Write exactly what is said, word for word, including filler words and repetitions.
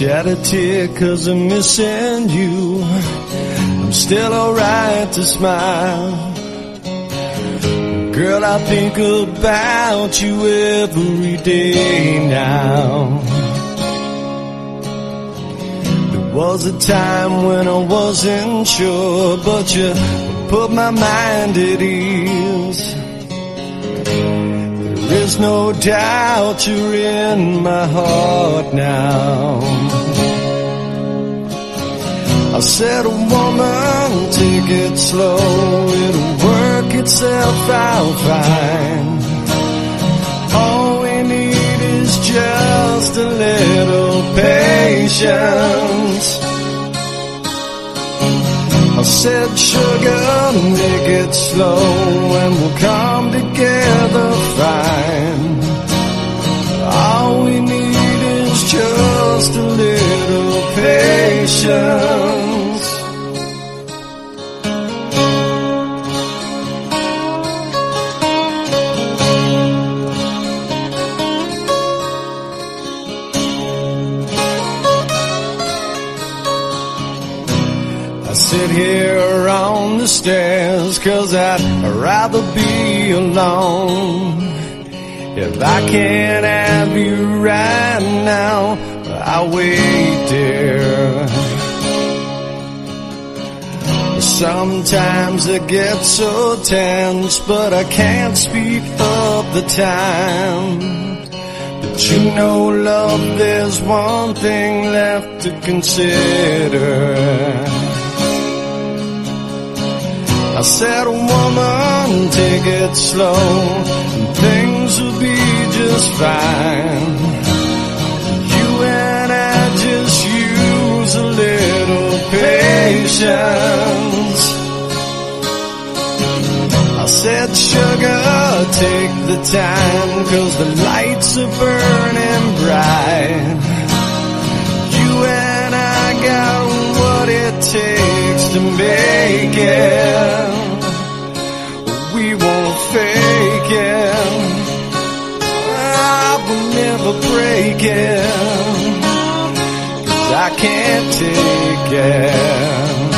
shed a tear 'cause I'm missing you. I'm still alright to smile. Girl, I think about you every day now. There was a time when I wasn't sure, but you put my mind at ease. There's no doubt you're in my heart now. I said, woman, take it slow, it'll work itself out fine. All we need is just a little patience. I said, sugar, make it slow and we'll come together fine. All we need is just a little patience. I sit here on the stairs 'cause I'd rather be alone. If I can't have you right now, I'll wait, dear. Sometimes I get so tense, but I can't speak up the time. But you know, love, there's one thing left to consider. I said, woman, take it slow, and things will be just fine. You and I just use a little patience. I said, sugar, take the time, 'cause the lights are burning bright. You and I got what it takes to make it. We won't fake it. I will never break it, 'cause I can't take it.